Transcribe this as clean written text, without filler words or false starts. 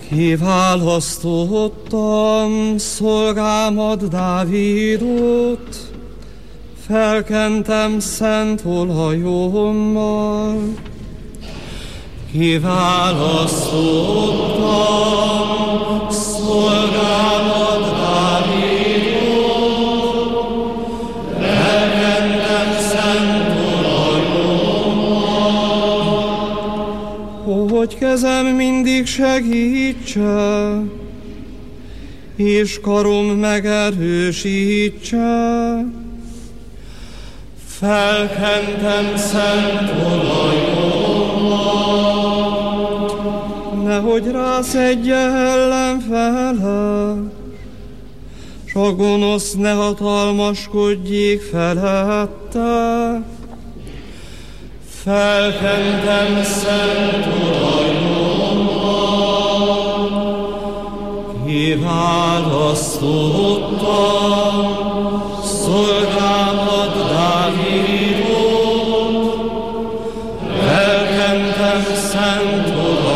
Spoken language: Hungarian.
Kiválasztottam szolgámat Dávidot, felkentem szent olajommal. Kiválasztottam szolgámat Dávidot, felkentem szent olajommal, hogy kezem mindig segítse, és karom megerősítse. Felkentem szent olajommal, nehogy rászedje ellenfele, s a gonosz ne hatalmaskodjék felette. Felkentem szent olajommal, kiválasztottam szolgámat Dávidot, felkentem szent olajommal,